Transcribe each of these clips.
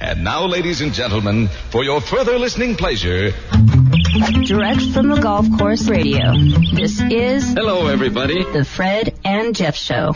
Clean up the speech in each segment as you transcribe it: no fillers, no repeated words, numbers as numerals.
And now, ladies and gentlemen, for your further listening pleasure, direct from the Golf Course Radio, this is... Hello, everybody. The Fred and Jeff Show.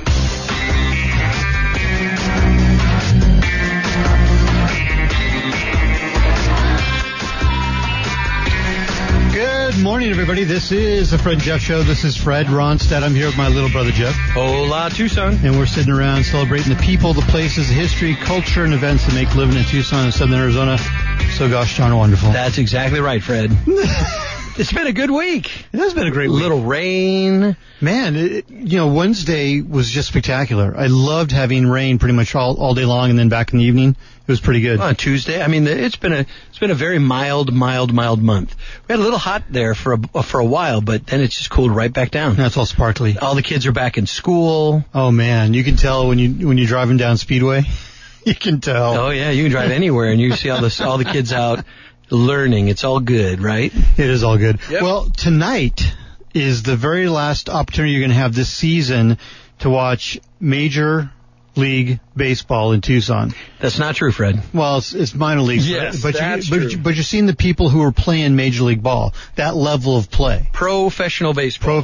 Good morning, everybody. This is the Fred and Jeff Show. This is Fred Ronstadt. I'm here with my little brother, Jeff. Hola, Tucson. And we're sitting around celebrating the people, the places, the history, culture, and events that make living in Tucson and Southern Arizona so gosh darn wonderful. That's exactly right, Fred. It's been a good week. It has been a great week. Little rain. Man, Wednesday was just spectacular. I loved having rain pretty much all day long, and then back in the evening, it was pretty good. On Tuesday, I mean, it's been a very mild month. We had a little hot there for a while, but then it just cooled right back down. That's all sparkly. All the kids are back in school. Oh man, you can tell when you're driving down Speedway. You can tell. Oh yeah, you can drive anywhere and you see all the kids out learning. It's all good, right? It is all good. Yep. Well, tonight is the very last opportunity you're going to have this season to watch Major League Baseball in Tucson. That's not true, Fred. Well, it's minor league. Yes, that's true. But you're seeing the people who are playing Major League Ball, that level of play. Professional baseball.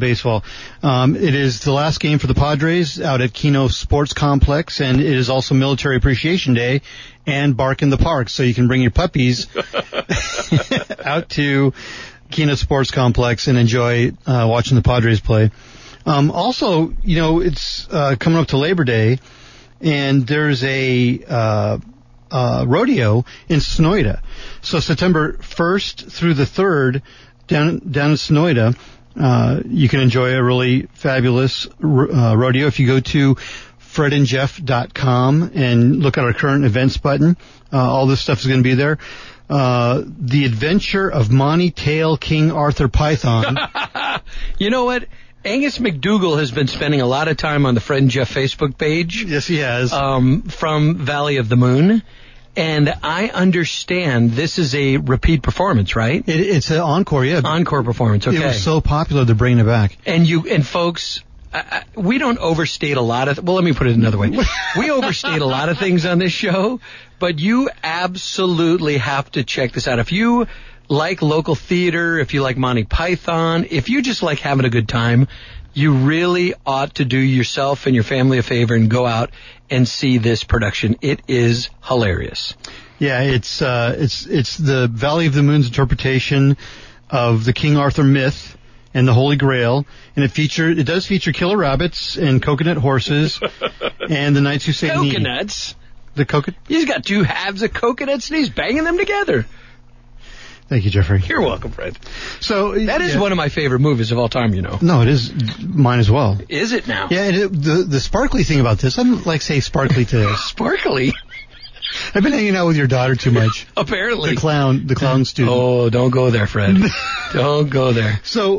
It is the last game for the Padres out at Keno Sports Complex, and it is also Military Appreciation Day and Bark in the Park, so you can bring your puppies out to Keno Sports Complex and enjoy watching the Padres play. Also, it's coming up to Labor Day, and there's a rodeo in Sonoyta. So September 1st through the 3rd, down in Sonoyta, you can enjoy a really fabulous rodeo. If you go to fredandjeff.com and look at our current events button, all this stuff is going to be there. The Adventure of Monty Tail King Arthur Python. You know what? Angus McDougall has been spending a lot of time on the Fred and Jeff Facebook page. Yes, he has. From Valley of the Moon. And I understand this is a repeat performance, right? It's an encore, yeah. Encore performance, okay. It was so popular, they're bringing it back. And folks, we don't overstate a lot of... Well, let me put it another way. We overstate a lot of things on this show, but you absolutely have to check this out. If you like local theater, if you like Monty Python, if you just like having a good time, you really ought to do yourself and your family a favor and go out and see this production. It is hilarious. Yeah, it's the Valley of the Moon's interpretation of the King Arthur myth and the Holy Grail, and it does feature killer rabbits and coconut horses and the knights who say coconuts. He's got two halves of coconuts and he's banging them together. Thank you, Jeffrey. You're welcome, Fred. So that is one of my favorite movies of all time, No, it is mine as well. Is it now? Yeah, and the sparkly thing about this, I don't like say sparkly today. Sparkly? I've been hanging out with your daughter too much. Apparently. The clown student. Oh, don't go there, Fred. Don't go there. So,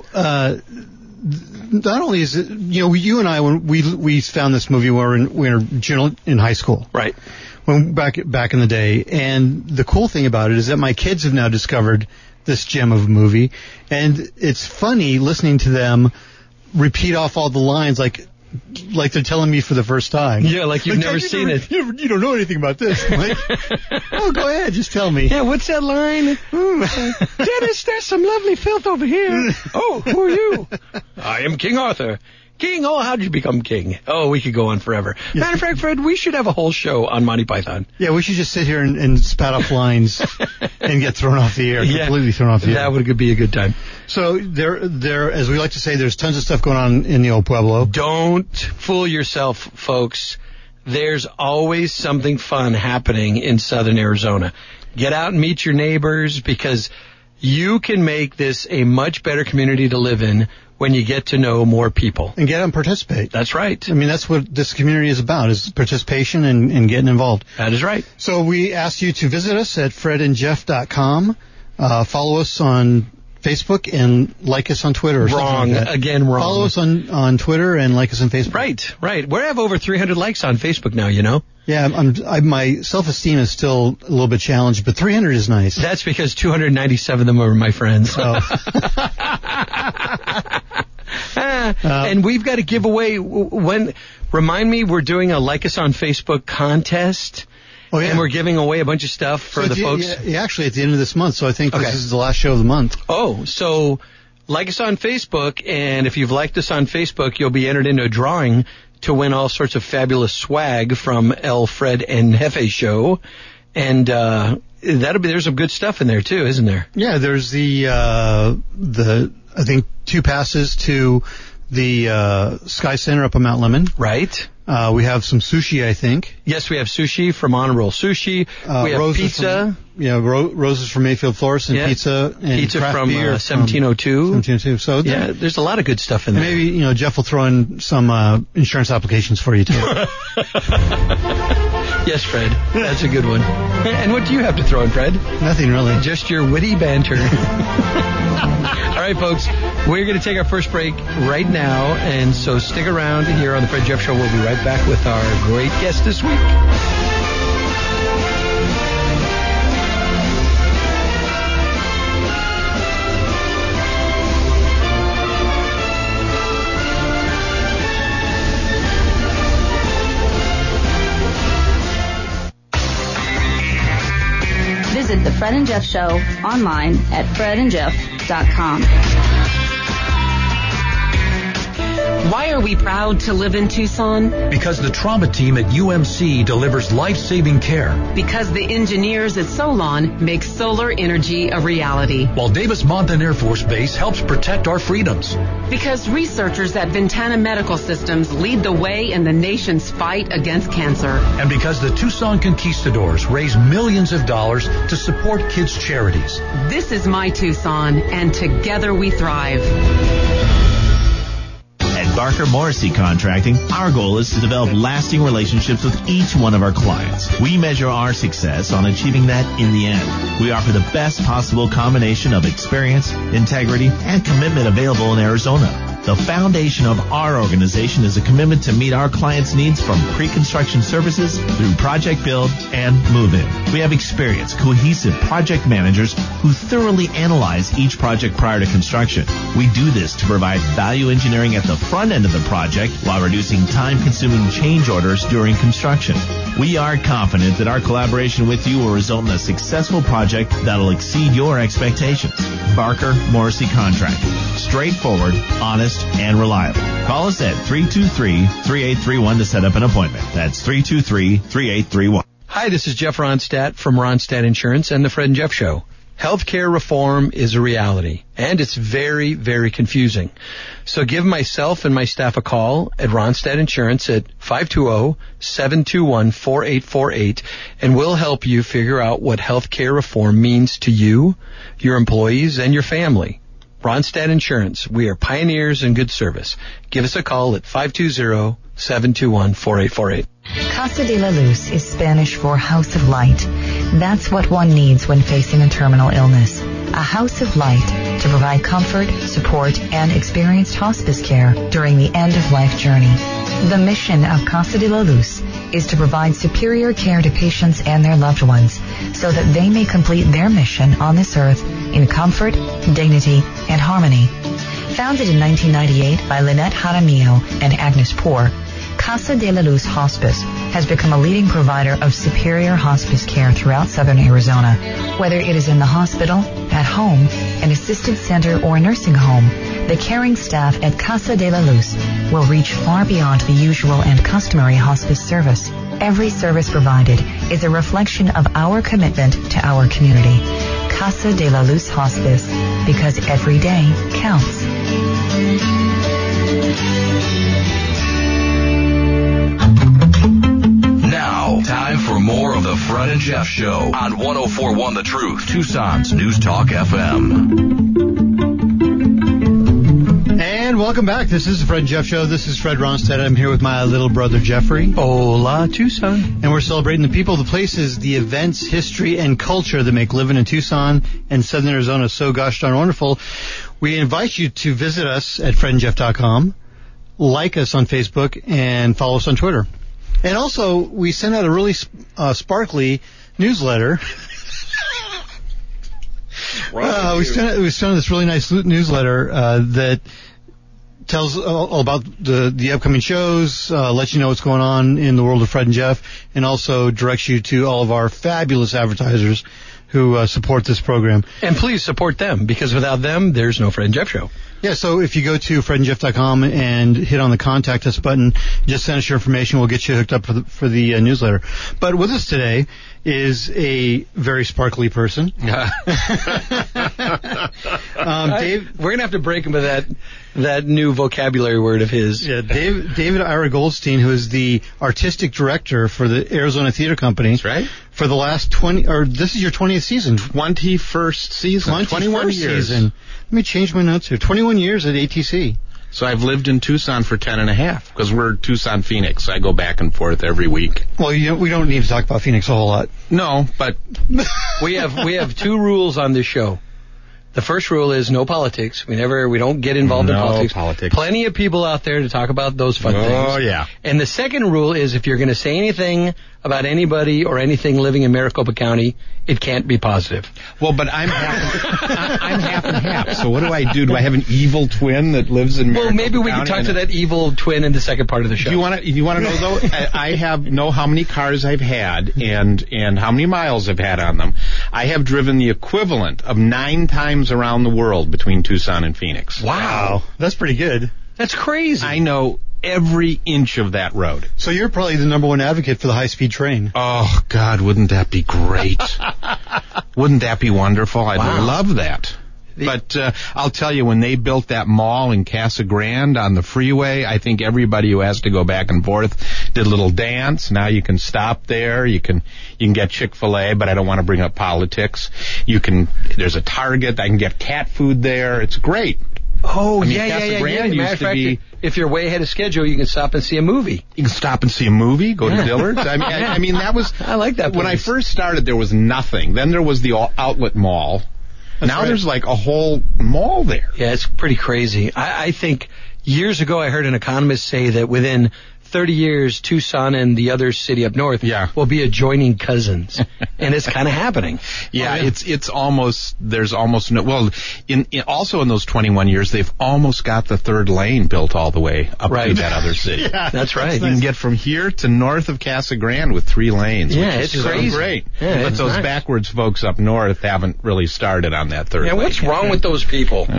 not only is it, you and I, when we found this movie when we were in high school. Right. When back in the day, and the cool thing about it is that my kids have now discovered this gem of a movie, and it's funny listening to them repeat off all the lines like they're telling me for the first time. Yeah, like you've never seen it. You don't know anything about this. I'm like, oh, go ahead, just tell me. Yeah, what's that line? Dennis, there's some lovely filth over here. Oh, who are you? I am King Arthur. King? Oh, how did you become king? Oh, we could go on forever. Yes. Matter of fact, Fred, we should have a whole show on Monty Python. Yeah, we should just sit here and spat off lines and get thrown off the air, completely thrown off the air. That would be a good time. So there, as we like to say, there's tons of stuff going on in the old Pueblo. Don't fool yourself, folks. There's always something fun happening in Southern Arizona. Get out and meet your neighbors, because you can make this a much better community to live in when you get to know more people. And get out and participate. That's right. I mean, that's what this community is about, is participation and getting involved. That is right. So we ask you to visit us at fredandjeff.com. Follow us on Facebook and like us on Twitter. Or wrong. Like Again, wrong. Follow us on Twitter and like us on Facebook. Right. We have over 300 likes on Facebook now, Yeah, my self-esteem is still a little bit challenged, but 300 is nice. That's because 297 of them are my friends. Oh. And we've got to give away remind me, we're doing a like us on Facebook contest, Oh, yeah. And we're giving away a bunch of stuff for the folks. Yeah, actually, at the end of this month, so I think Okay. this is the last show of the month. Oh, so like us on Facebook, and if you've liked us on Facebook, you'll be entered into a drawing to win all sorts of fabulous swag from El Fred and Jefe show. And there's some good stuff in there too, isn't there? Yeah, there's the I think 2 passes to the Sky Center up on Mount Lemon. Right. We have some sushi, I think. Yes, we have sushi from Honor Roll Sushi. We have pizza. Roses from Mayfield Florist and pizza. And pizza craft from beer 1702. 1702. So yeah, there's a lot of good stuff in there. Maybe, Jeff will throw in some insurance applications for you too. Yes, Fred. That's a good one. And what do you have to throw in, Fred? Nothing really. Just your witty banter. All right, folks. We're going to take our first break right now, and so stick around here on the Fred Jeff Show. We'll be right back with our great guest this week. Visit The Fred and Jeff Show online at fredandjeff.com. Why are we proud to live in Tucson? Because the trauma team at UMC delivers life-saving care. Because the engineers at Solon make solar energy a reality. While Davis-Monthan Air Force Base helps protect our freedoms. Because researchers at Ventana Medical Systems lead the way in the nation's fight against cancer. And because the Tucson Conquistadors raise millions of dollars to support kids' charities. This is my Tucson, and together we thrive. At Barker Morrissey Contracting, our goal is to develop lasting relationships with each one of our clients. We measure our success on achieving that in the end. We offer the best possible combination of experience, integrity, and commitment available in Arizona. The foundation of our organization is a commitment to meet our clients' needs from pre-construction services through project build and move-in. We have experienced, cohesive project managers who thoroughly analyze each project prior to construction. We do this to provide value engineering at the front end of the project while reducing time-consuming change orders during construction. We are confident that our collaboration with you will result in a successful project that'll exceed your expectations. Barker Morrissey Contracting. Straightforward, honest, and reliable. Call us at 323-3831 to set up an appointment. That's 323-3831. Hi, this is Jeff Ronstadt from Ronstadt Insurance and the Fred and Jeff Show. Healthcare reform is a reality, and it's very, very confusing. So give myself and my staff a call at Ronstadt Insurance at 520-721-4848, and we'll help you figure out what healthcare reform means to you, your employees, and your family. Ronstadt Insurance. We are pioneers in good service. Give us a call at 520-721-4848. Casa de la Luz is Spanish for House of Light. That's what one needs when facing a terminal illness. A house of light to provide comfort, support, and experienced hospice care during the end-of-life journey. The mission of Casa de la Luz is to provide superior care to patients and their loved ones so that they may complete their mission on this earth in comfort, dignity, and harmony. Founded in 1998 by Lynette Jaramillo and Agnes Poor, Casa de la Luz Hospice has become a leading provider of superior hospice care throughout southern Arizona. Whether it is in the hospital, at home, an assisted center, or a nursing home, the caring staff at Casa de la Luz will reach far beyond the usual and customary hospice service. Every service provided is a reflection of our commitment to our community. Casa de la Luz Hospice, because every day counts. Now, time for more of the Fred and Jeff Show on 104.1 The Truth, Tucson's News Talk FM. And welcome back. This is the Fred and Jeff Show. This is Fred Ronstadt. I'm here with my little brother, Jeffrey. Hola, Tucson. And we're celebrating the people, the places, the events, history, and culture that make living in Tucson and Southern Arizona so gosh darn wonderful. We invite you to visit us at fredandjeff.com, like us on Facebook, and follow us on Twitter. And also, we sent out a really sparkly newsletter. We sent out this really nice newsletter that tells all about the upcoming shows, lets you know what's going on in the world of Fred and Jeff, and also directs you to all of our fabulous advertisers who support this program. And please support them, because without them, there's no Fred and Jeff show. Yeah, so if you go to fredandjeff.com and hit on the Contact Us button, just send us your information. We'll get you hooked up for the newsletter. But with us today is a very sparkly person. Dave, we're going to have to break him with that new vocabulary word of his. Yeah, David Ira Goldstein, who is the artistic director for the Arizona Theater Company. That's right. For the last this is your 20th season. 21st season. 21 years. Season. Let me change my notes here. 21 years at ATC. So I've lived in Tucson for 10 and a half, because we're Tucson, Phoenix. I go back and forth every week. Well, we don't need to talk about Phoenix a whole lot. No, but we have two rules on this show. The first rule is no politics. We don't get involved in politics. Plenty of people out there to talk about those fun things. Oh, yeah. And the second rule is if you're going to say anything about anybody or anything living in Maricopa County, it can't be positive. Well, but I'm half and half. So what do I do? Do I have an evil twin that lives in Maricopa County? Well, maybe we can talk to that evil twin in the second part of the show. Do you want to know, though? I know how many cars I've had and how many miles I've had on them. I have driven the equivalent of 9 times around the world between Tucson and Phoenix. Wow. That's pretty good. That's crazy. I know every inch of that road. So you're probably the number one advocate for the high-speed train. Oh, God, wouldn't that be great? Wouldn't that be wonderful? I'd love that. But I'll tell you, when they built that mall in Casa Grande on the freeway, I think everybody who has to go back and forth did a little dance. Now you can stop there. You can get Chick-fil-A, but I don't want to bring up politics. There's a Target. I can get cat food there. It's great. Oh, Casa Grande used to be. If you're way ahead of schedule, you can stop and see a movie. You can stop and see a movie, go to Dillard's. I mean, that was. I like that place. When I first started, there was nothing. Then there was the outlet mall. Now there's like a whole mall there. Yeah, it's pretty crazy. I think years ago I heard an economist say that within 30 years, Tucson and the other city up north will be adjoining cousins. And it's kind of happening. Yeah, it's almost, there's almost no, well, also in those 21 years, they've almost got the third lane built all the way up to that other city. Yeah, that's right. You can get from here to north of Casa Grande with 3 lanes. Yeah, which is it's crazy. Great. Yeah, but those backwards folks up north haven't really started on that third lane. Yeah, what's wrong with those people?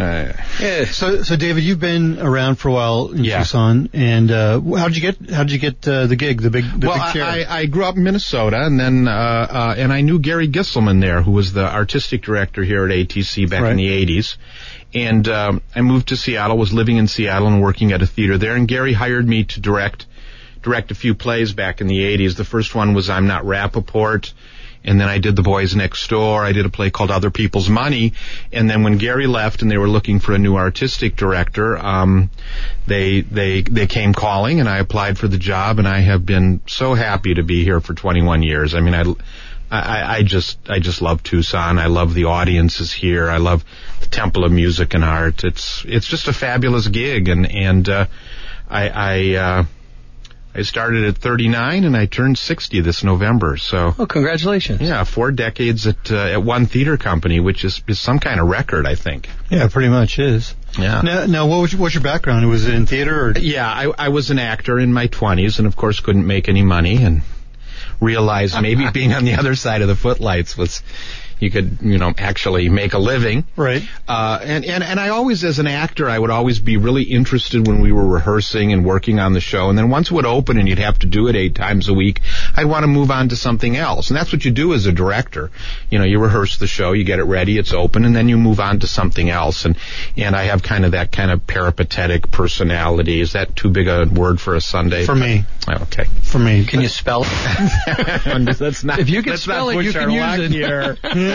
So David, you've been around for a while in Tucson, and how'd you get the gig, the big chair? I grew up in Minnesota, and then and I knew Gary Gisselman there, who was the artistic director here at ATC back in the 80s. And I moved to Seattle, was living in Seattle and working at a theater there, and Gary hired me to direct a few plays back in the 80s. The first one was I'm Not Rappaport, and then I did The Boys Next Door. I did a play called Other People's Money. And then when Gary left and they were looking for a new artistic director, they came calling, and I applied for the job, and I have been so happy to be here for 21 years. I mean, I just love Tucson. I love the audiences here. I love the Temple of Music and Art. It's just a fabulous gig, and I started at 39, and I turned 60 this November. So, congratulations! Yeah, 4 decades at one theater company, which is some kind of record, I think. Yeah, pretty much is. Yeah. Now, what's your background? Was it in theater? Or? Yeah, I was an actor in my 20s, and of course couldn't make any money, and realized maybe being on the other side of the footlights was. You could, actually make a living. Right. And I always, as an actor, I would always be really interested when we were rehearsing and working on the show. And then once it would open and you'd have to do it 8 times a week, I'd want to move on to something else. And that's what you do as a director. You rehearse the show, you get it ready, it's open, and then you move on to something else. And I have that kind of peripatetic personality. Is that too big a word for a Sunday? For me. Okay. For me. Can you spell it? Let's not. If you can spell it, you can use it here.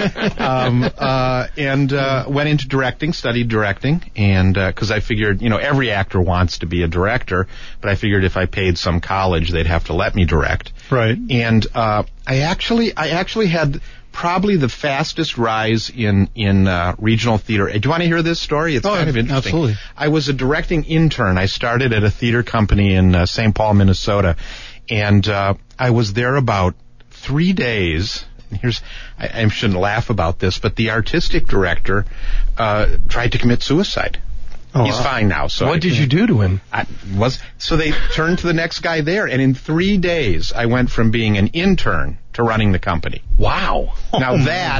And went into directing, studied directing, and because I figured, every actor wants to be a director, but I figured if I paid some college, they'd have to let me direct. Right. And I actually had probably the fastest rise in regional theater. Do you want to hear this story? It's kind of interesting. Absolutely. I was a directing intern. I started at a theater company in St. Paul, Minnesota, and I was there about 3 days. I shouldn't laugh about this, but the artistic director tried to commit suicide. Oh, He's fine now. So what did you do to him? So they turned to the next guy there, and in 3 days, I went from being an intern to running the company. Wow. Now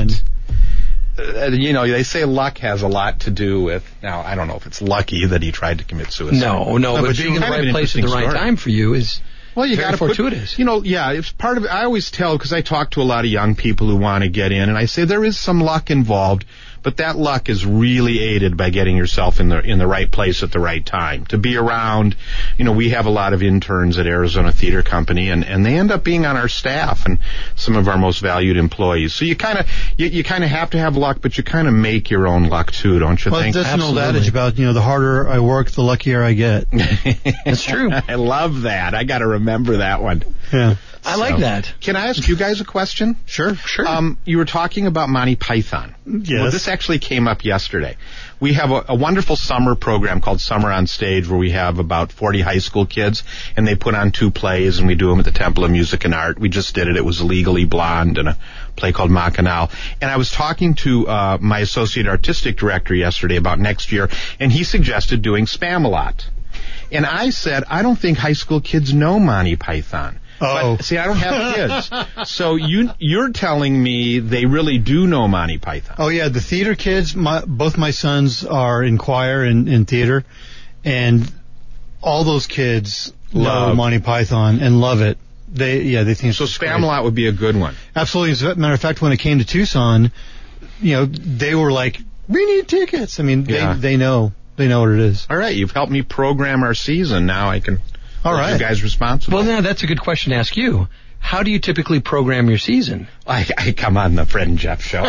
they say luck has a lot to do with. Now I don't know if it's lucky that he tried to commit suicide. No, but being in the right place at the right time for you is. Well, you got to fortuitous. It's part of it. I always tell, because I talk to a lot of young people who want to get in, and I say there is some luck involved, but that luck is really aided by getting yourself in the right place at the right time. To be around, we have a lot of interns at Arizona Theater Company, and they end up being on our staff and some of our most valued employees. So you kind of have to have luck, but you kind of make your own luck too, don't you think? Well, that's an old adage about, the harder I work, the luckier I get. That's true. I love that. I got to remember that one. Yeah. I like that. Can I ask you guys a question? Sure. You were talking about Monty Python. Yes. Well, this actually came up yesterday. We have a wonderful summer program called Summer on Stage, where we have about 40 high school kids, and they put on 2 plays, and we do them at the Temple of Music and Art. We just did it. It was Legally Blonde and a play called Mackinac. And I was talking to my associate artistic director yesterday about next year, and he suggested doing Spamalot. And I said, I don't think high school kids know Monty Python. Oh. But, see, I don't have kids. So you're telling me they really do know Monty Python. Oh, yeah. The theater kids, both my sons are in choir and in theater, and all those kids know Monty Python and love it. They think it's so. Spamalot would be a good one. Absolutely. As a matter of fact, when it came to Tucson, they were like, we need tickets. I mean, they know. They know what it is. All right. You've helped me program our season. Now I can... All right. You guys responsible. Well, now that's a good question to ask you. How do you typically program your season? I come on the Fred and Jeff show.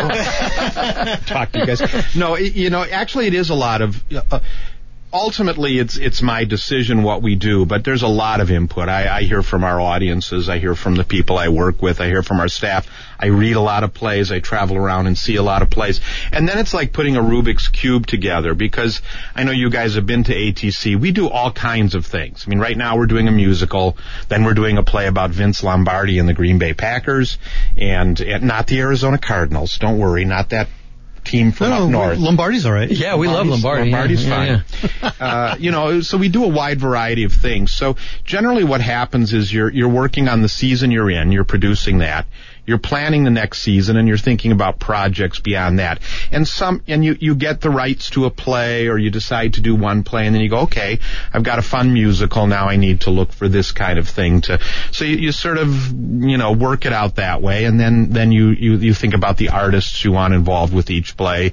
Talk to you guys. No, actually it is a lot of... ultimately, it's my decision what we do, but there's a lot of input. I hear from our audiences. I hear from the people I work with. I hear from our staff. I read a lot of plays. I travel around and see a lot of plays. And then it's like putting a Rubik's Cube together, because I know you guys have been to ATC. We do all kinds of things. I mean, right now we're doing a musical. Then we're doing a play about Vince Lombardi and the Green Bay Packers, and not the Arizona Cardinals. Don't worry, not that team from up north. Lombardi's all right. Yeah, we love Lombardi. Lombardi's fine. Yeah. So we do a wide variety of things. So generally what happens is you're working on the season you're in, you're producing that. You're planning the next season, and you're thinking about projects beyond that. And you get the rights to a play, or you decide to do one play, and then you go, okay, I've got a fun musical, now I need to look for this kind of thing so you sort of, work it out that way, and then you think about the artists you want involved with each play.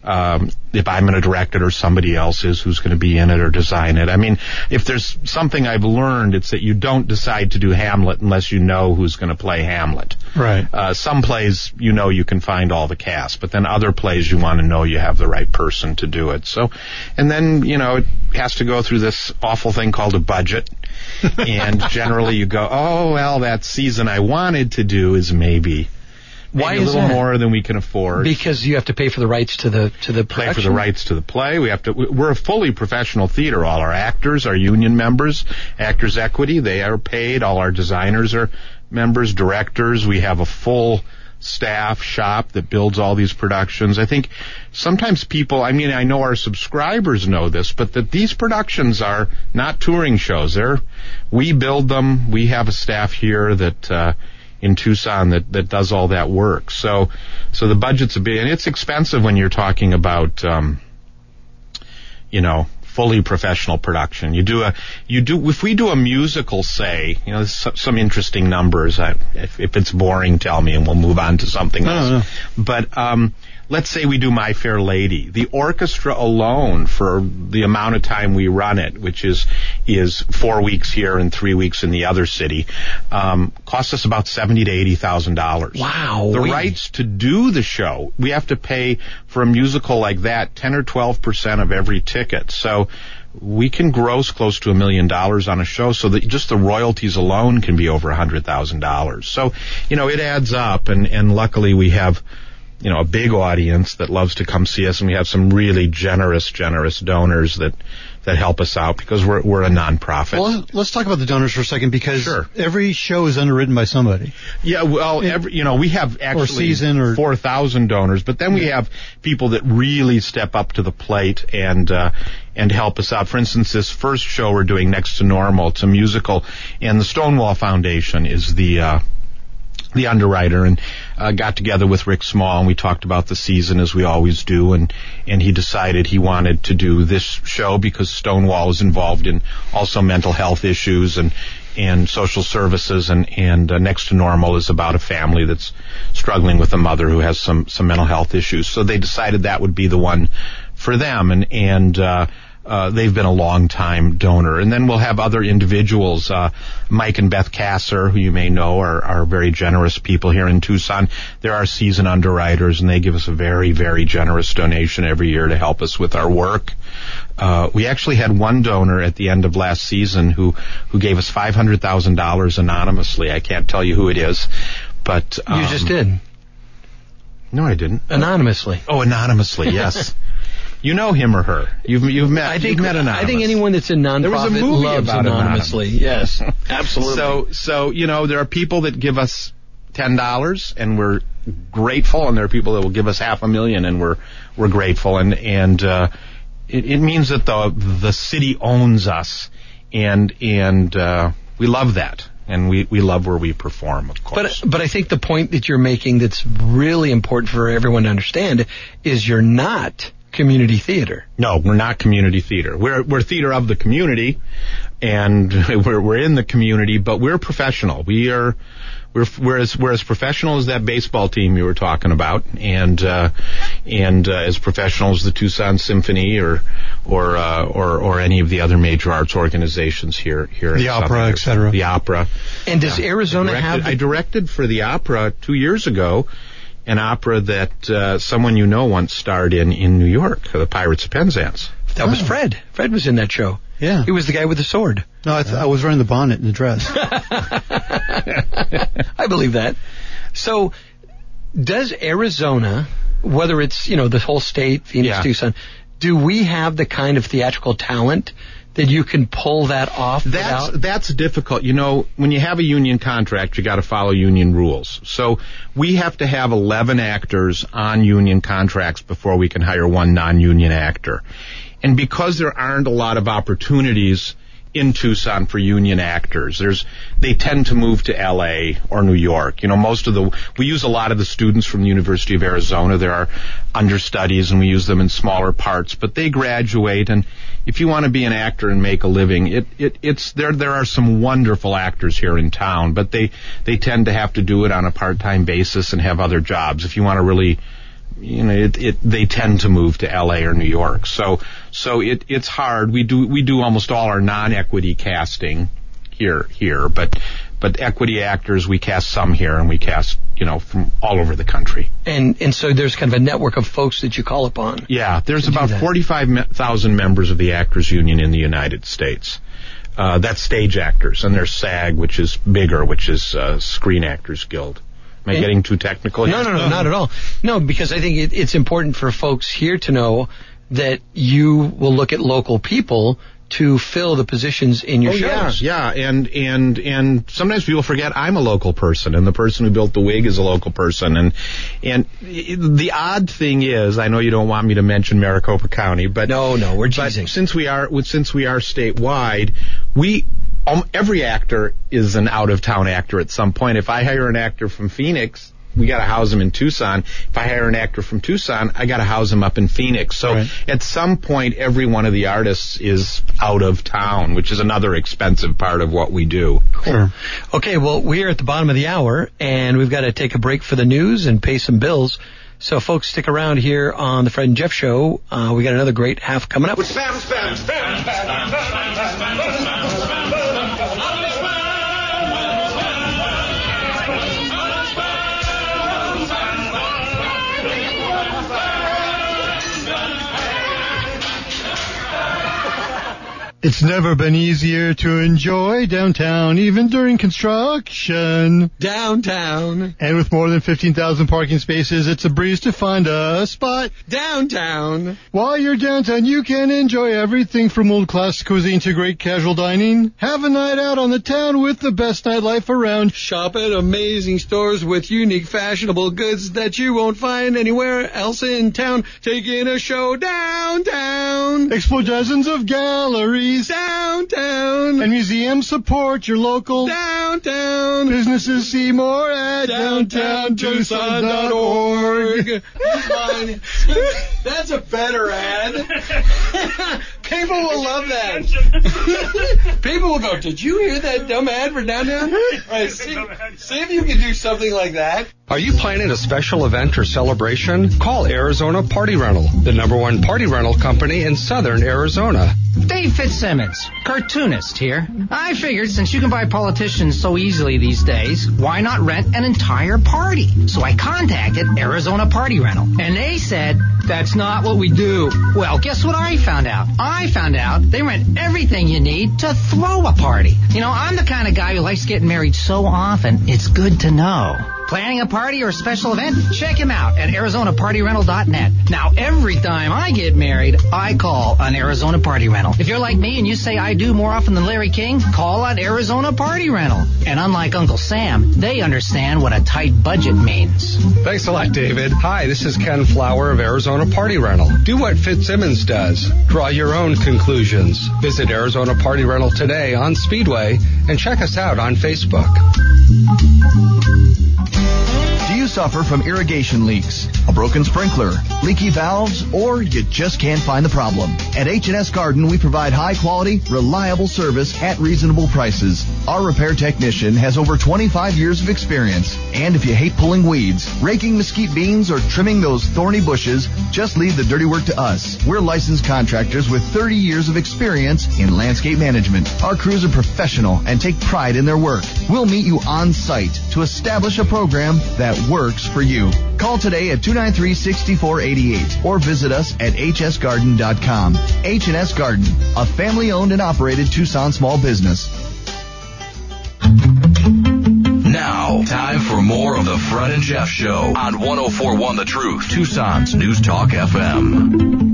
If I'm going to direct it, or somebody else is who's going to be in it or design it. I mean, if there's something I've learned, it's that you don't decide to do Hamlet unless you know who's going to play Hamlet. Right. Some plays, you can find all the cast, but then other plays you want to know you have the right person to do it. So, and then, it has to go through this awful thing called a budget. And generally you go, oh, well, that season I wanted to do is maybe Why a little more than we can afford. Because you have to pay for the rights to the production? Pay for the rights to the play. We're a fully professional theater. All our actors are union members, Actors Equity. They are paid. All our designers are members, directors. We have a full staff shop that builds all these productions. I think sometimes people, I know our subscribers know this, but that these productions are not touring shows. We build them. We have a staff here that in Tucson that does all that work. So the budget's a bit, and it's expensive when you're talking about, fully professional production. If we do a musical, say, there's some interesting numbers. If it's boring, tell me and we'll move on to something else. No. But, let's say we do My Fair Lady. The orchestra alone, for the amount of time we run it, which is 4 weeks here and 3 weeks in the other city, costs us about $70,000 to $80,000. Wow. The rights to do the show, we have to pay for a musical like that 10 or 12% of every ticket. So we can gross close to $1 million on a show, so that just the royalties alone can be over $100,000. So, it adds up, and luckily we have a big audience that loves to come see us, and we have some really generous donors that help us out, because we're a nonprofit. Well, let's talk about the donors for a second, because sure. Every show is underwritten by somebody. Yeah, well, we have actually 4,000 donors, but then we have people that really step up to the plate and help us out. For instance, this first show we're doing, Next to Normal, it's a musical, and the Stonewall Foundation is the underwriter, and got together with Rick Small, and we talked about the season as we always do, and he decided he wanted to do this show because Stonewall is involved in also mental health issues and social services, and Next to Normal is about a family that's struggling with a mother who has some mental health issues. So they decided that would be the one for them, and they've been a long time donor. And then we'll have other individuals, Mike and Beth Kasser, who you may know are very generous people here in Tucson. They're our season underwriters, and they give us a very, very generous donation every year to help us with our work. We actually had one donor at the end of last season who gave us $500,000 anonymously. I can't tell you who it is, but you just did. No, I didn't. Anonymously. Oh, anonymously, yes. You know him or her. You've met. You've met Anonymous. I think anyone that's in nonprofit there was a movie loves about anonymously. Yes, absolutely. So there are people that give us $10 and we're grateful, and there are people that will give us $500,000 and we're grateful, and it means that the city owns us, and we love that. And we love where we perform, of course. But I think the point that you're making that's really important for everyone to understand is you're not community theater. No, we're not community theater. We're theater of the community, and we're in the community, but we're professional. We're as professional as that baseball team you were talking about, and as professional as the Tucson Symphony or any of the other major arts organizations here. The opera, etc. The opera. And does Arizona have? I directed for the opera 2 years ago, an opera that someone you know once starred in New York, The Pirates of Penzance. That was Fred. Fred was in that show. Yeah. He was the guy with the sword. No, I was wearing the bonnet and the dress. I believe that. So, does Arizona, whether it's, the whole state, Phoenix, Tucson, do we have the kind of theatrical talent that you can pull that off? That's difficult. When you have a union contract, you got to follow union rules. So we have to have 11 actors on union contracts before we can hire one non-union actor. And because there aren't a lot of opportunities in Tucson for union actors, they tend to move to L.A. or New York. We use a lot of the students from the University of Arizona. There are understudies, and we use them in smaller parts, but they graduate, and if you want to be an actor and make a living, there are some wonderful actors here in town, but they tend to have to do it on a part-time basis and have other jobs. If you want to really, they tend to move to L.A. or New York. So it's hard. We do almost all our non-equity casting here, but equity actors, we cast some here, and we cast, from all over the country. And so there's kind of a network of folks that you call upon. Yeah, there's about 45,000 members of the Actors Union in the United States. That's stage actors, and there's SAG, which is bigger, which is Screen Actors Guild. Am I getting too technical? No, not at all. No, because I think it's important for folks here to know that you will look at local people to fill the positions in your shows. Yeah, and sometimes people forget I'm a local person, and the person who built the wig is a local person, and the odd thing is, I know you don't want me to mention Maricopa County, but no, we're teasing. Since we are statewide, every actor is an out-of-town actor at some point. If I hire an actor from Phoenix, we got to house him in Tucson. If I hire an actor from Tucson, I got to house him up in Phoenix. So At some point, every one of the artists is out of town, which is another expensive part of what we do. Sure. Okay, well, we're at the bottom of the hour, and we've got to take a break for the news and pay some bills. So, folks, stick around here on the Fred and Jeff Show. We got another great half coming up. It's never been easier to enjoy downtown, even during construction. Downtown. And with more than 15,000 parking spaces, it's a breeze to find a spot. Downtown. While you're downtown, you can enjoy everything from world-class cuisine to great casual dining. Have a night out on the town with the best nightlife around. Shop at amazing stores with unique fashionable goods that you won't find anywhere else in town. Take in a show downtown. Explore dozens of galleries downtown. And museums. Support your local downtown businesses. See more at downtowntucson.org. That's a better ad. People will love that. People will go, did you hear that dumb ad for downtown? Right, see if you can do something like that. Are you planning a special event or celebration? Call Arizona Party Rental, the #1 party rental company in southern Arizona. Dave Fitzsimmons, cartoonist here. I figured since you can buy politicians so easily these days, why not rent an entire party? So I contacted Arizona Party Rental, and they said, that's not what we do. Well, guess what I found out? I found out they rent everything you need to throw a party. You know, I'm the kind of guy who likes getting married so often, it's good to know. Planning a party or a special event? Check him out at ArizonaPartyRental.net. Now, every time I get married, I call on Arizona Party Rental. If you're like me and you say I do more often than Larry King, call on Arizona Party Rental. And unlike Uncle Sam, they understand what a tight budget means. Thanks a lot, David. Hi, this is Ken Flower of Arizona Party Rental. Do what Fitzsimmons does. Draw your own conclusions. Visit Arizona Party Rental today on Speedway and check us out on Facebook. Do you suffer from irrigation leaks, a broken sprinkler, leaky valves, or you just can't find the problem? At H&S Garden, we provide high-quality, reliable service at reasonable prices. Our repair technician has over 25 years of experience. And if you hate pulling weeds, raking mesquite beans, or trimming those thorny bushes, just leave the dirty work to us. We're licensed contractors with 30 years of experience in landscape management. Our crews are professional and take pride in their work. We'll meet you on site to establish a program that works for you. Call today at 293-6488 or visit us at hsgarden.com. H&S Garden, a family-owned and operated Tucson small business. Now, time for more of the Fred and Jeff Show on 104.1 The Truth, Tucson's News Talk FM.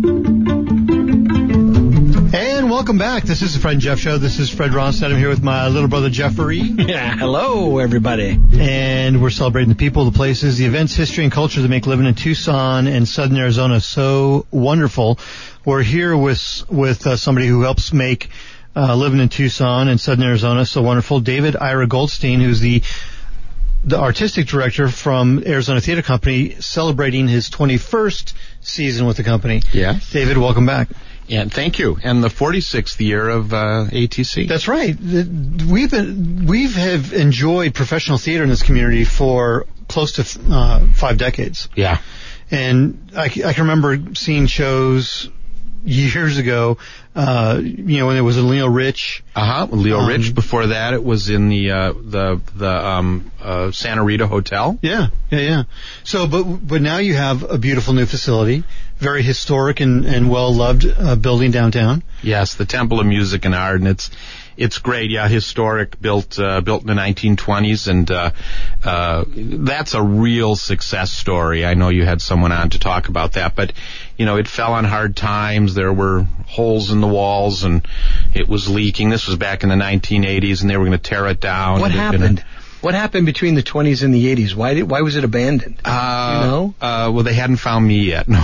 And welcome back. This is the Fred and Jeff Show. This is Fred Ronstadt. I'm here with my little brother, Jeffrey. Yeah, hello, everybody. And we're celebrating the people, the places, the events, history, and culture that make living in Tucson and southern Arizona so wonderful. We're here with somebody who helps make living in Tucson and southern Arizona so wonderful, David Ira Goldstein, who's the artistic director from Arizona Theater Company, celebrating his 21st season with the company. Yeah. David, welcome back. Yeah, thank you. And the 46th year of ATC. That's right. We have enjoyed professional theater in this community for close to 5 decades. Yeah. And I can remember seeing shows years ago, when it was in Leo Rich. Leo Rich. Before that, it was in the Santa Rita Hotel. Yeah. So, but now you have a beautiful new facility, very historic and well-loved building downtown. Yes, the Temple of Music and Art, and it's great. Yeah, historic, built in the 1920s, and that's a real success story. I know you had someone on to talk about that, but it fell on hard times. There were holes in the walls, and it was leaking. This was back in the 1980s, and they were going to tear it down. What happened? What happened between the 20s and the 80s? Why was it abandoned? Well, they hadn't found me yet. No,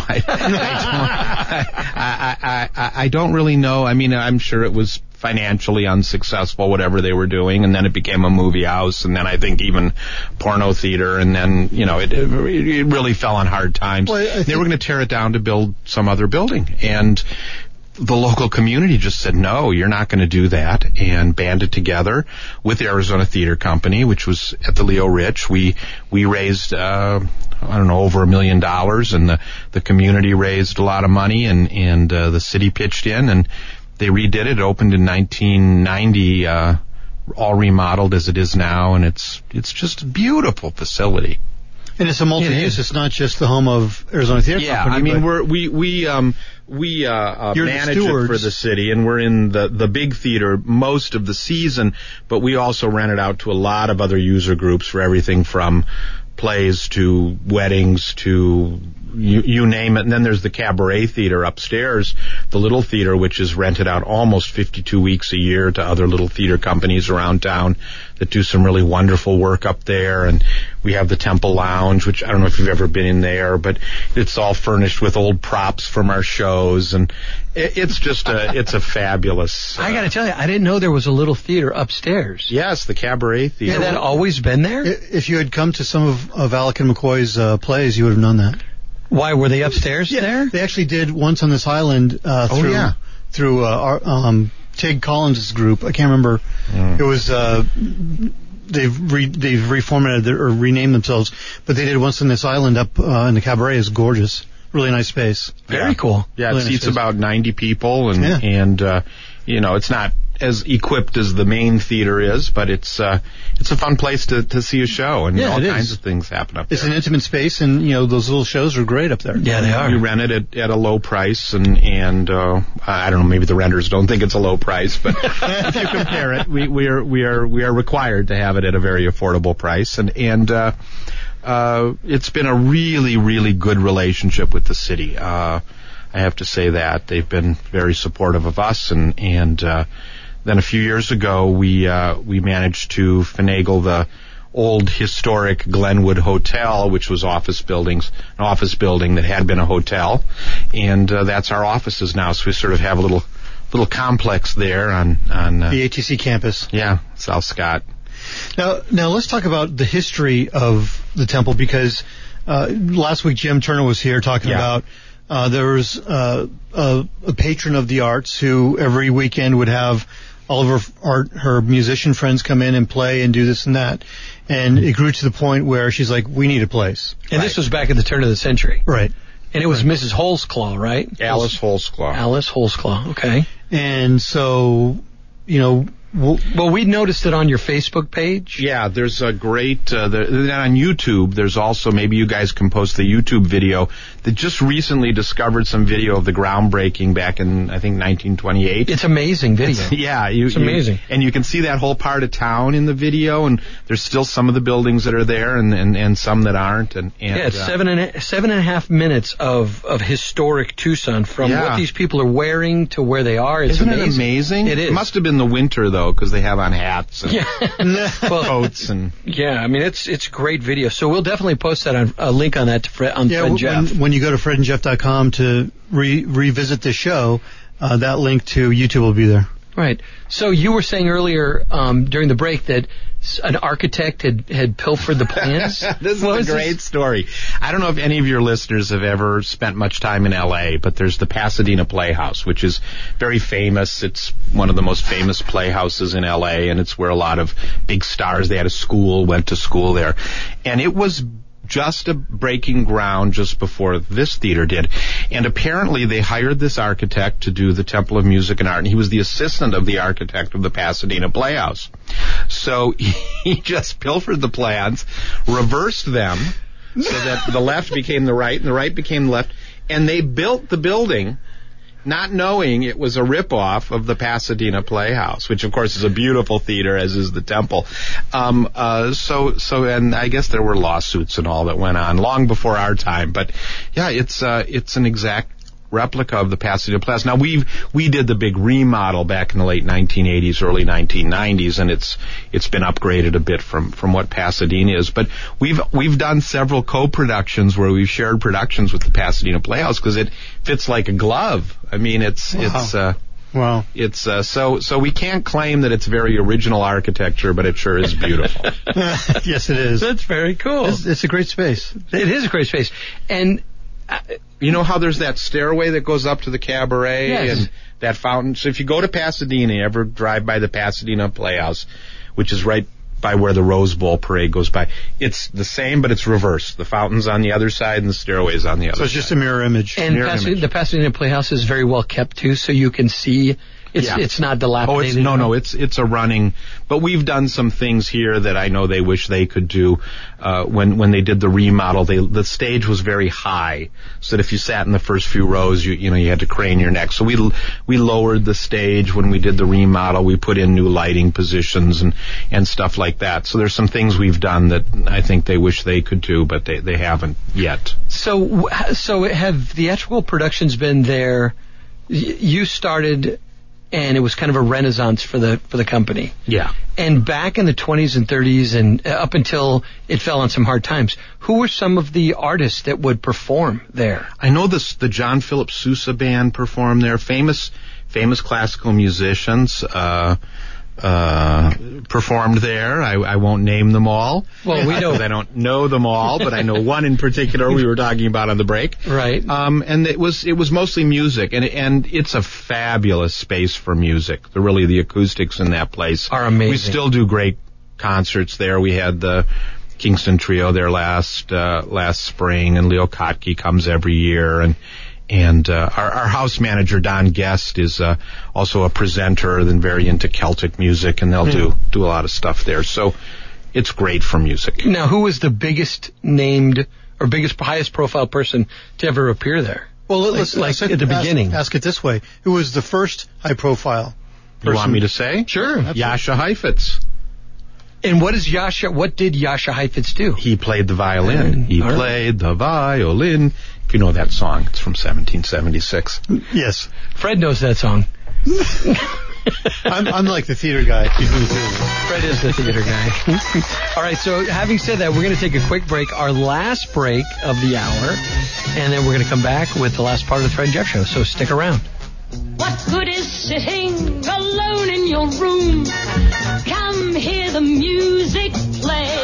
I don't really know. I mean, I'm sure it was financially unsuccessful, whatever they were doing, and then it became a movie house, and then I think even porno theater, and then, it really fell on hard times. Well, they were going to tear it down to build some other building, and the local community just said, no, you're not going to do that, and banded together with the Arizona Theater Company, which was at the Leo Rich. We raised, over $1 million, and the community raised a lot of money, and the city pitched in, and they redid it. It opened in 1990, all remodeled as it is now, and it's just a beautiful facility. And it's a multi-use. It's not just the home of Arizona Theater Company. Yeah, I mean, we manage it for the city, and we're in the big theater most of the season, but we also rent it out to a lot of other user groups for everything from plays to weddings to you name it. And then there's the Cabaret Theater upstairs, the Little Theater, which is rented out almost 52 weeks a year to other little theater companies around town that do some really wonderful work up there. And we have the Temple Lounge, which I don't know if you've ever been in there, but it's all furnished with old props from our shows. And it's just it's a fabulous... I got to tell you, I didn't know there was a Little Theater upstairs. Yes, the Cabaret Theater. Had that always been there? If you had come to some of Alec and McCoy's plays, you would have known that. Why, were they upstairs there? They actually did Once on This Island through Tig Collins' group. I can't remember. It was... They've reformatted or renamed themselves, but they did Once on This Island up in the Cabaret. Is gorgeous. Really nice space. Very cool. Yeah, really it seats about 90 people, and you know, it's not as equipped as the main theater is, but it's a fun place to see a show, and all kinds of things happen up there. It's an intimate space, and you know, those little shows are great up there. Yeah, they are. You rent it at a low price, and I don't know, maybe the renters don't think it's a low price, but if you compare it, we are required to have it at a very affordable price, and it's been a really, really good relationship with the city. I have to say that they've been very supportive of us, and then a few years ago we managed to finagle the old historic Glenwood Hotel, which was an office building that had been a hotel, and that's our offices now. So we sort of have a little complex there on the ATC campus. Yeah, South Scott. Now let's talk about the history of the temple, because last week Jim Turner was here talking about there was a patron of the arts who every weekend would have all of her musician friends come in and play and do this and that. And it grew to the point where she's like, we need a place. And this was back at the turn of the century. Right. And it was Mrs. Holsclaw, right? Alice Holsclaw. Alice Holsclaw, okay. And so, you know... Well, we noticed it on your Facebook page. Yeah, there's a great... on YouTube, there's also... Maybe you guys can post the YouTube video that just recently discovered some video of the groundbreaking back in, I think, 1928. It's amazing video. It's amazing. And you can see that whole part of town in the video, and there's still some of the buildings that are there and some that aren't. And it's 7.5 minutes of historic Tucson, from what these people are wearing to where they are. Isn't it amazing? It is. It must have been the winter, though, because they have on hats and coats and... Yeah, I mean, it's great video. So we'll definitely post that on a link on that to Fred and Jeff. When you go to fredandjeff.com to revisit the show, that link to YouTube will be there. Right. So you were saying earlier during the break that an architect had pilfered the plans? This is a great story. I don't know if any of your listeners have ever spent much time in L.A., but there's the Pasadena Playhouse, which is very famous. It's one of the most famous playhouses in L.A., and it's where a lot of big stars, they had a school, went to school there. And it was just a breaking ground just before this theater did. And apparently they hired this architect to do the Temple of Music and Art, and he was the assistant of the architect of the Pasadena Playhouse. So he just pilfered the plans, reversed them, so that the left became the right and the right became the left, and they built the building not knowing it was a ripoff of the Pasadena Playhouse, which of course is a beautiful theater, as is the Temple. And I guess there were lawsuits and all that went on long before our time. But yeah, it's an exact replica of the Pasadena Playhouse. Now we did the big remodel back in the late 1980s, early 1990s, and it's been upgraded a bit from what Pasadena is. But we've done several co-productions where we've shared productions with the Pasadena Playhouse because it fits like a glove. I mean, Wow. So we can't claim that it's very original architecture, but it sure is beautiful. Yes, it is. That's very cool. It's a great space. It is a great space. And you know how there's that stairway that goes up to the cabaret and that fountain? So if you go to Pasadena, you ever drive by the Pasadena Playhouse, which is right by where the Rose Bowl parade goes by, it's the same, but it's reversed. The fountain's on the other side and the stairway's on the other side. So it's just a mirror image. And the Pasadena Playhouse is very well kept, too, so you can see It's not dilapidated. It's a running. But we've done some things here that I know they wish they could do. When they did the remodel, the stage was very high, so that if you sat in the first few rows, you had to crane your neck. So we lowered the stage when we did the remodel. We put in new lighting positions and stuff like that. So there's some things we've done that I think they wish they could do, but they haven't yet. So have theatrical productions been there? You started, and it was kind of a renaissance for the company. Yeah. And back in the 20s and 30s and up until it fell on some hard times, who were some of the artists that would perform there? I know the John Philip Sousa band performed there. Famous classical musicians performed there. I won't name them all. Well, we don't. I don't know them all, but I know one in particular we were talking about on the break. Right. And it was mostly music, and it's a fabulous space for music. The acoustics in that place are amazing. We still do great concerts there. We had the Kingston Trio there last spring, and Leo Kottke comes every year, and our house manager, Don Guest, is also a presenter and very into Celtic music, and they'll do a lot of stuff there. So it's great for music. Now, who was the biggest named or highest profile person to ever appear there? Well, let's at the beginning. Ask it this way. Who was the first high profile person? You want me to say? Sure. Jascha Heifetz. And what did Jascha Heifetz do? He played the violin. He played the violin. If you know that song, it's from 1776. Yes. Fred knows that song. I'm like the theater guy. Fred is the theater guy. All right, so having said that, we're going to take a quick break, our last break of the hour, and then we're going to come back with the last part of the Fred and Jeff Show, so stick around. What good is sitting alone in your room? Come hear the music play.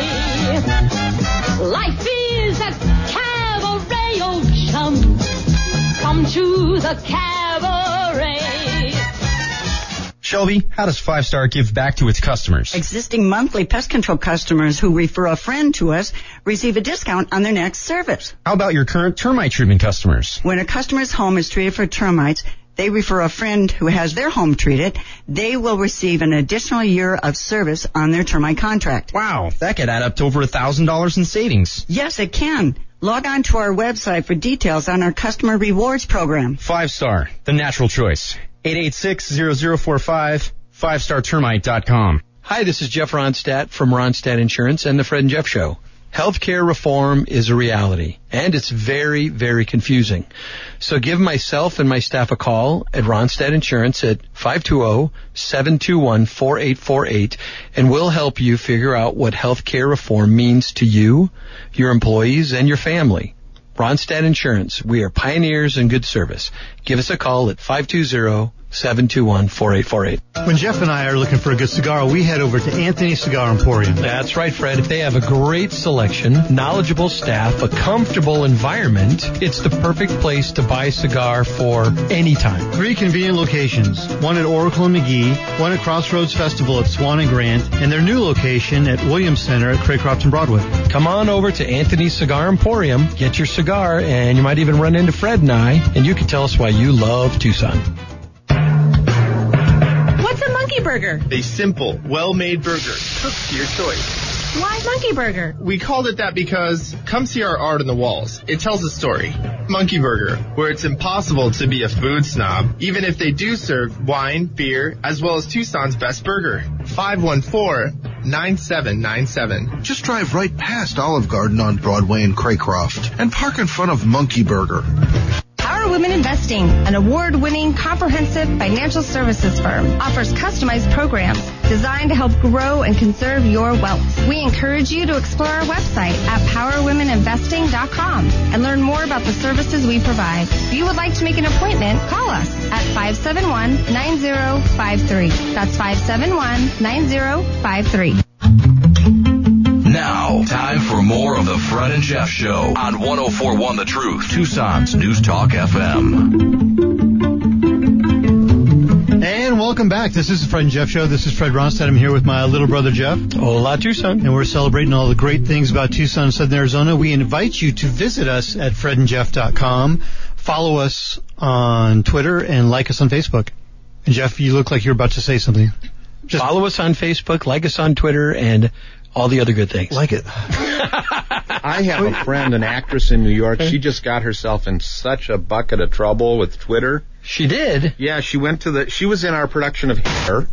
Life is a cabaret, old chum. Come to the cabaret. Shelby, how does 5 Star give back to its customers? Existing monthly pest control customers who refer a friend to us receive a discount on their next service. How about your current termite treatment customers? When a customer's home is treated for termites, they refer a friend who has their home treated, they will receive an additional year of service on their termite contract. Wow, that could add up to over $1,000 in savings. Yes, it can. Log on to our website for details on our customer rewards program. 5 Star, the natural choice. 886-0045, 5startermite.com. Hi, this is Jeff Ronstadt from Ronstadt Insurance and the Fred and Jeff Show. Healthcare reform is a reality, and it's very, very confusing. So give myself and my staff a call at Ronstadt Insurance at 520-721-4848, and we'll help you figure out what healthcare reform means to you, your employees, and your family. Ronstadt Insurance, we are pioneers in good service. Give us a call at 520-721-4848. When Jeff and I are looking for a good cigar, we head over to Anthony Cigar Emporium. That's right, Fred. They have a great selection, knowledgeable staff, a comfortable environment. It's the perfect place to buy a cigar for any time. 3 convenient locations, one at Oracle and McGee, one at Crossroads Festival at Swan and Grant, and their new location at Williams Center at Craycroft and Broadway. Come on over to Anthony's Cigar Emporium, get your cigar, and you might even run into Fred and I, and you can tell us why you love Tucson. What's a monkey burger? A simple, well-made burger, cooked to your choice. Why monkey burger? We called it that because come see our art on the walls. It tells a story. Monkey Burger, where it's impossible to be a food snob, even if they do serve wine, beer, as well as Tucson's best burger. 514-9797. Just drive right past Olive Garden on Broadway in Craycroft and park in front of Monkey Burger. Power Women Investing, an award-winning comprehensive financial services firm, offers customized programs designed to help grow and conserve your wealth. We encourage you to explore our website at powerwomeninvesting.com and learn more about the services we provide. If you would like to make an appointment, call us at 571-9053. That's 571-9053. Now, time for more of the Fred and Jeff Show on 104.1 The Truth, Tucson's News Talk FM. And welcome back. This is the Fred and Jeff Show. This is Fred Ronstadt. I'm here with my little brother, Jeff. Hola, Tucson. And we're celebrating all the great things about Tucson and Southern Arizona. We invite you to visit us at fredandjeff.com. Follow us on Twitter and like us on Facebook. And Jeff, you look like you're about to say something. Just follow us on Facebook, like us on Twitter, and all the other good things. Like it. I have a friend, an actress in New York. She just got herself in such a bucket of trouble with Twitter. She did? Yeah, she was in our production of Hair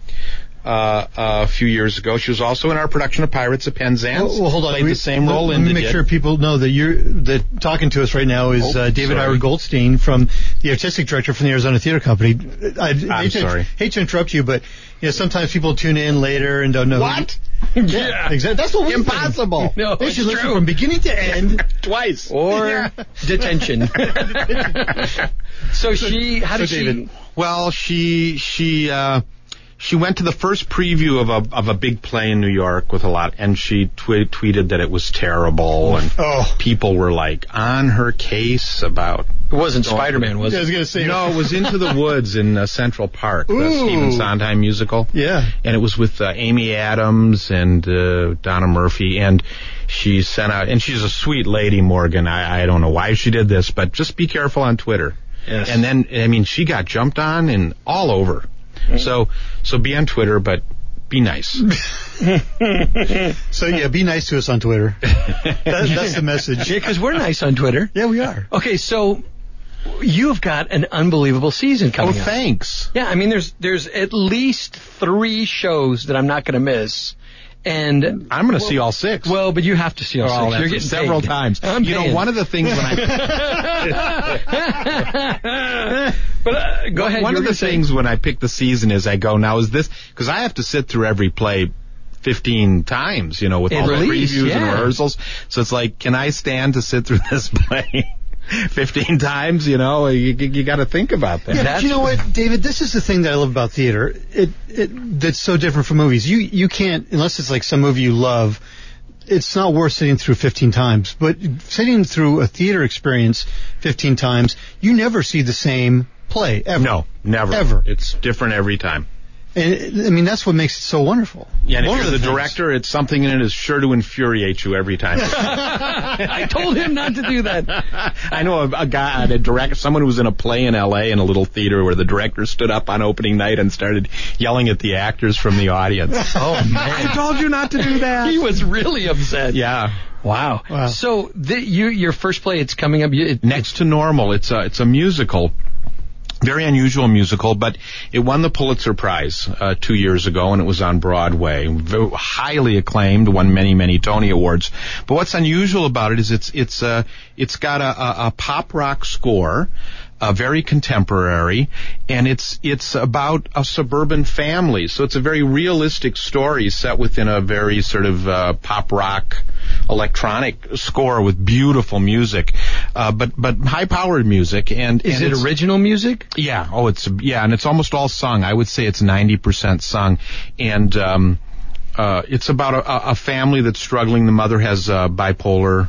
a few years ago. She was also in our production of Pirates of Penzance. Well, hold on. Played the same role. Let me make sure people know that talking to us right now is David Ira Goldstein, from the artistic director from the Arizona Theater Company. I'm sorry. Hate to interrupt you, but sometimes people tune in later and don't know. What? Yeah, exactly. That's what we impossible. No, they should listen from beginning to end twice, or detention. So how did she? Well, she went to the first preview of a big play in New York with a lot, and she tweeted that it was terrible, and people were like on her case about. It wasn't Spider-Man, was it? I was going to say. No, it was Into the Woods in Central Park, the Stephen Sondheim musical. Yeah. And it was with Amy Adams and Donna Murphy, and she sent out, and she's a sweet lady, Morgan. I don't know why she did this, but just be careful on Twitter. Yes. And then, she got jumped on and all over. So be on Twitter, but be nice. So yeah, be nice to us on Twitter. That's the message. Yeah, because we're nice on Twitter. Yeah, we are. Okay, so you've got an unbelievable season coming up. Thanks. Yeah, I mean, there's at least 3 shows that I'm not going to miss. And I'm going to see all 6. Well, but you have to see all 6. You're getting several times. One of the things when go ahead. One of the things when I pick the season is I go, now is this, because I have to sit through every play 15 times, with all the previews and rehearsals. So it's like, can I stand to sit through this play 15 times? You got to think about that. Yeah, but you know what, David? This is the thing that I love about theater. That's so different from movies. You can't, unless it's like some movie you love, it's not worth sitting through 15 times. But sitting through a theater experience 15 times, you never see the same play, ever. No, never. Ever. It's different every time. And, I mean, that's what makes it so wonderful. Yeah, and if you're the director, it's something in it is sure to infuriate you every time. I told him not to do that. I know a guy, a director, someone who was in a play in L.A. in a little theater where the director stood up on opening night and started yelling at the actors from the audience. Oh, man. I told you not to do that. He was really upset. Yeah. Wow. So, your first play, it's coming up. Next to Normal. It's a musical. Very unusual musical, but it won the Pulitzer Prize 2 years ago, and it was on Broadway. Highly acclaimed, won many Tony Awards. But what's unusual about it is it's got a pop rock score, very contemporary, and it's about a suburban family. So it's a very realistic story set within a very sort of pop rock electronic score with beautiful music, but high-powered music. And is it original music? Yeah. Oh, and it's almost all sung. I would say it's 90% sung, and it's about a family that's struggling. The mother has bipolar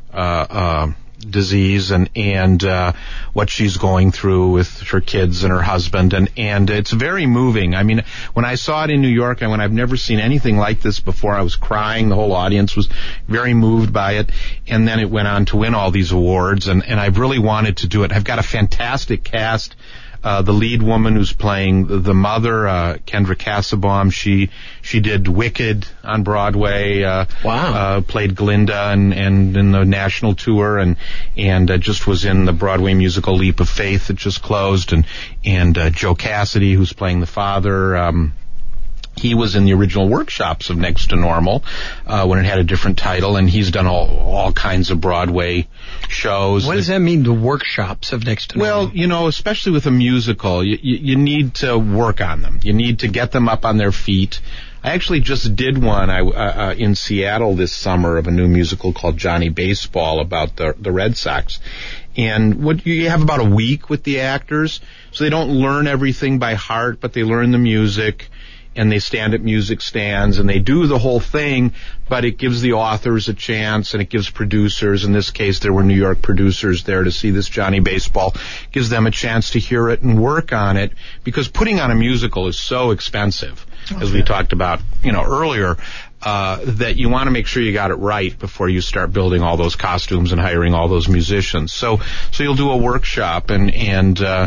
disease and what she's going through with her kids and her husband, and it's very moving. I mean, when I saw it in New York, I've never seen anything like this before. I was crying. The whole audience was very moved by it, and then it went on to win all these awards, and I've really wanted to do it. I've got a fantastic cast. The lead woman who's playing the mother, Kendra Cassabaum, she did Wicked on Broadway. Wow. Played Glinda and in the national tour, and just was in the Broadway musical Leap of Faith that just closed, and Joe Cassidy, who's playing the father. He was in the original workshops of Next to Normal when it had a different title, and he's done all kinds of Broadway shows. What does that mean, the workshops of Next to Normal? Well, especially with a musical, you need to work on them. You need to get them up on their feet. I actually just did one in Seattle this summer of a new musical called Johnny Baseball about the Red Sox. And you have about a week with the actors, so they don't learn everything by heart, but they learn the music. And they stand at music stands, and they do the whole thing, but it gives the authors a chance, and it gives producers, in this case there were New York producers there to see this Johnny Baseball, gives them a chance to hear it and work on it, because putting on a musical is so expensive, as we talked about earlier, that you want to make sure you got it right before you start building all those costumes and hiring all those musicians. So you'll do a workshop, and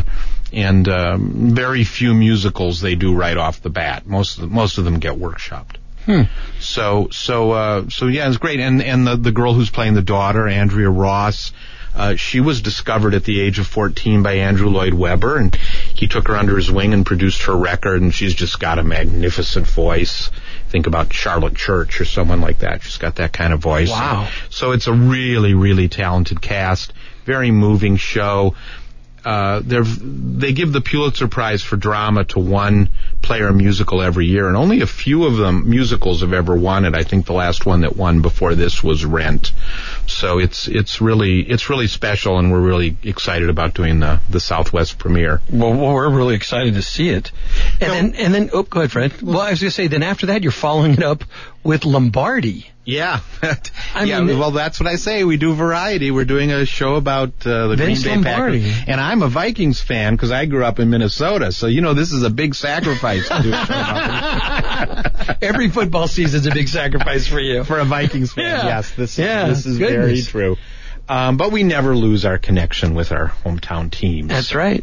And very few musicals they do right off the bat. Most of them get workshopped. So yeah, it's great. And the girl who's playing the daughter, Andrea Ross, she was discovered at the age of 14 by Andrew Lloyd Webber, and he took her under his wing and produced her record, and she's just got a magnificent voice. Think about Charlotte Church or someone like that. She's got that kind of voice. Wow. So it's a really, really talented cast. Very moving show. They give the Pulitzer Prize for drama to one play or musical every year, and only a few of them musicals have ever won it. I think the last one that won before this was Rent. So it's really special, and we're really excited about doing the Southwest premiere. Well, we're really excited to see it. And then go ahead, Fred. Well, I was going to say, then after that, you're following it up with Lombardi. Yeah. Well, that's what I say. We do variety. We're doing a show about the Vince Green Bay Lombardi. Packers. And I'm a Vikings fan because I grew up in Minnesota. So, this is a big sacrifice to do a show about Every football season's a big sacrifice for you. For a Vikings fan, Yeah. yes. This is goodness. very true. But we never lose our connection with our hometown teams. That's right.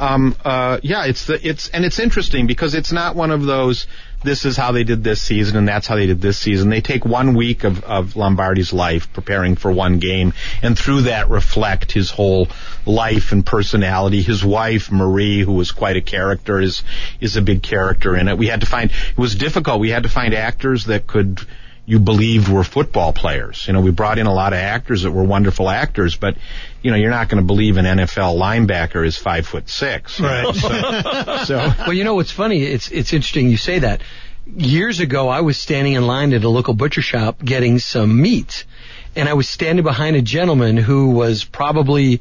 It's interesting because it's not one of those, this is how they did this season and that's how they did this season. They take 1 week of Lombardi's life preparing for one game, and through that reflect his whole life and personality. His wife, Marie, who was quite a character, is a big character in it. It was difficult. We had to find actors that you believed were football players. We brought in a lot of actors that were wonderful actors, but you're not going to believe an NFL linebacker is 5'6". Right. So well, what's funny? It's interesting you say that. Years ago, I was standing in line at a local butcher shop getting some meat, and I was standing behind a gentleman who was probably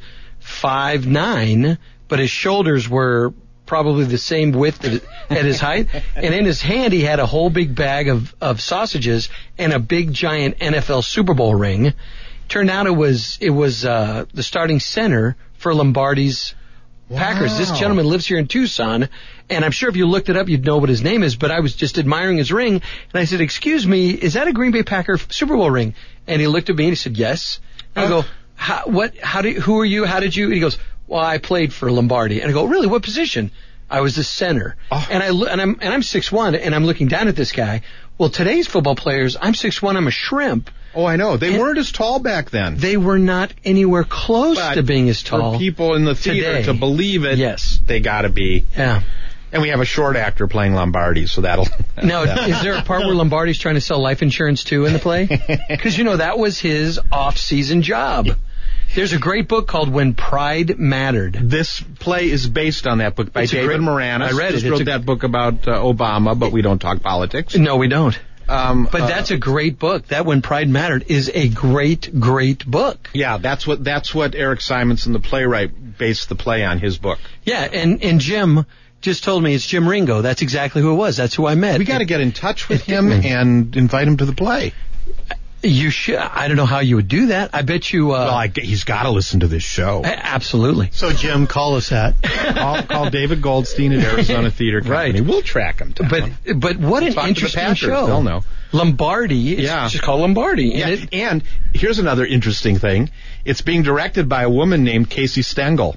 5'9", but his shoulders were probably the same width at his height, and in his hand he had a whole big bag of sausages and a big giant NFL Super Bowl ring. Turned out it was the starting center for Lombardi's Packers. This gentleman lives here in Tucson, and I'm sure if you looked it up you'd know what his name is, but I was just admiring his ring, and I said, "Excuse me, is that a Green Bay Packer Super Bowl ring?" And he looked at me and he said, "Yes." And I go, who are you? How did you? And he goes, "Well, I played for Lombardi." And I go, "Really? What position?" I was the center. Oh. And I'm 6'1", and I'm looking down at this guy. Well, today's football players, I'm 6'1", I'm a shrimp. Oh, I know. They weren't as tall back then. They were not anywhere close to being as tall. For people in the theater today, to believe it, yes, they got to be. Yeah. And we have a short actor playing Lombardi, so that'll... Now, is there a part where Lombardi's trying to sell life insurance, too, in the play? Because, that was his off-season job. There's a great book called When Pride Mattered. This play is based on that book by David Moranis. I read it. He wrote that book about Obama, but we don't talk politics. No, we don't. But that's a great book. That When Pride Mattered is a great, great book. Yeah, that's what Eric Simonson, the playwright, based the play on, his book. Yeah, and Jim just told me it's Jim Ringo. That's exactly who it was. That's who I met. We got to get in touch with him and invite him to the play. You should. I don't know how you would do that. I bet you... he's got to listen to this show. Absolutely. So, Jim, call us at... call David Goldstein at Arizona Theater Company. Right. We'll track him down. But what an interesting show. They'll know. Lombardi. It's just called Lombardi. Yeah, and here's another interesting thing. It's being directed by a woman named Casey Stengel.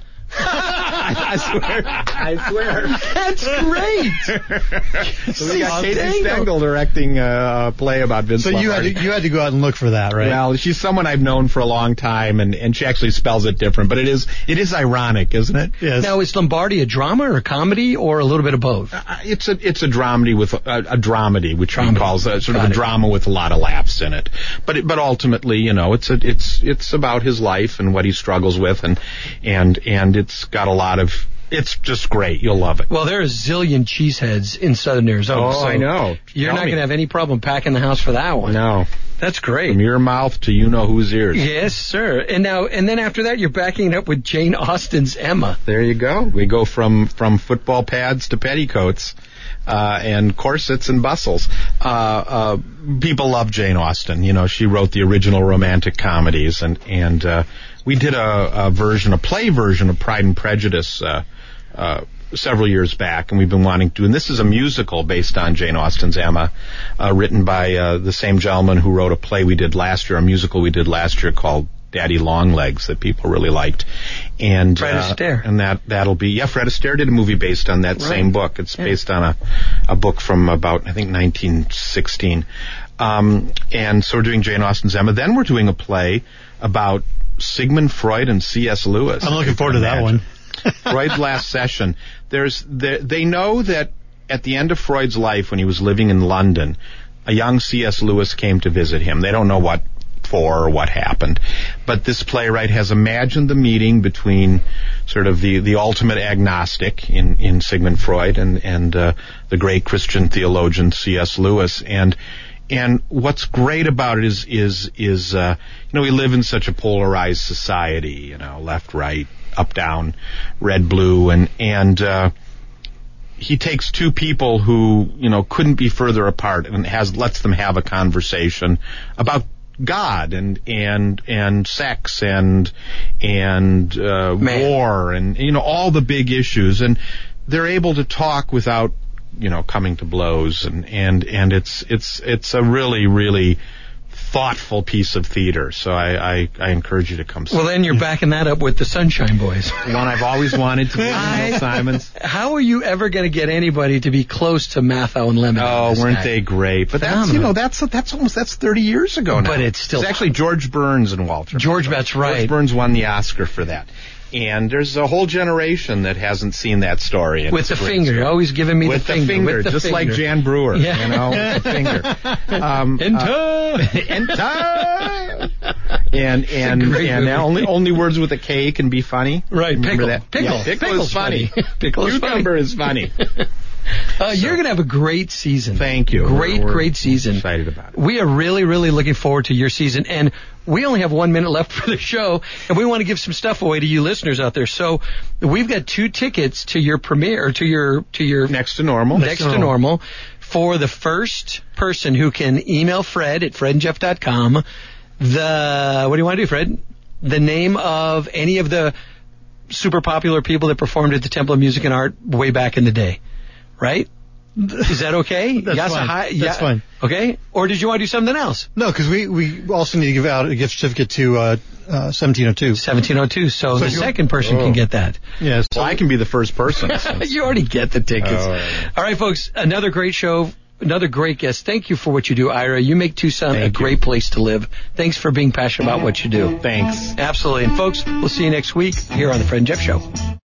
I swear. That's great. So we got Casey Stengel directing a play about Vince Lombardi. So you had to go out and look for that, right? Well, she's someone I've known for a long time, and she actually spells it different, but it is ironic, isn't it? Yes. Now, is Lombardi a drama or a comedy or a little bit of both? It's a dramedy with a dramedy, which he calls sort of a drama with a lot of laughs in it. But ultimately, it's about his life and what he struggles with, and it's got a lot of... It's just great. You'll love it. Well, there are a zillion cheeseheads in southern Arizona. Oh, I know. You're not going to have any problem packing the house for that one. No. That's great. From your mouth to you-know-whose ears. Yes, sir. And then after that, you're backing it up with Jane Austen's Emma. There you go. We go from football pads to petticoats. And corsets and bustles. People love Jane Austen. She wrote the original romantic comedies, and we did a play version of Pride and Prejudice several years back, and we've been wanting to. And this is a musical based on Jane Austen's Emma, written by the same gentleman who wrote a play we did last year, a musical we did last year called Daddy Longlegs that people really liked. And Fred Astaire. And that'll be Fred Astaire did a movie based on that same book. It's based on a book from about, I think, 1916. And so we're doing Jane Austen's Emma. Then we're doing a play about Sigmund Freud and C.S. Lewis. I'm looking forward to that one. Freud's Last Session. They know that at the end of Freud's life, when he was living in London, a young C.S. Lewis came to visit him. They don't know what for or what happened. But this playwright has imagined the meeting between sort of the ultimate agnostic in Sigmund Freud and the great Christian theologian C.S. Lewis. And what's great about it is we live in such a polarized society, left, right, up, down, red, blue, and he takes two people who, couldn't be further apart and lets them have a conversation about God and sex and war and all the big issues, and they're able to talk without coming to blows, and it's a really, really thoughtful piece of theater. So I encourage you to come see. Well, then you're backing that up with the Sunshine Boys. The one I've always wanted to be, Neil Simons. How are you ever going to get anybody to be close to Mathau and Lemon? Oh, weren't they great? But that's 30 years ago now. But it's actually George Burns and Walter. That's right. George Burns won the Oscar for that. And there's a whole generation that hasn't seen that story. With the finger. You're always giving me the finger. Just like Jan Brewer, with the finger. Enter! And only words with a K can be funny. Right, Remember pickle. that? Pickle. Yeah, pickle is funny. Pickle is Cucumber is funny. You're going to have a great season. Thank you. Great season. Excited about it. We are really, really looking forward to your season. And we only have 1 minute left for the show, and we want to give some stuff away to you listeners out there. So we've got 2 tickets to your premiere, to your Next to Normal. Next to Normal, for the first person who can email Fred at fredandjeff.com. What do you want to do, Fred? The name of any of the super popular people that performed at the Temple of Music and Art way back in the day. Right? Is that okay? That's fine. That's fine. Okay? Or did you want to do something else? No, because we also need to give out a gift certificate to 1702. 1702. So the second person can get that. Yes. Well, I can be the first person. You already get the tickets. All right, folks. Another great show. Another great guest. Thank you for what you do, Ira. You make Tucson a great place to live. Thanks for being passionate about what you do. Thanks. Absolutely. And folks, we'll see you next week here on The Fred and Jeff Show.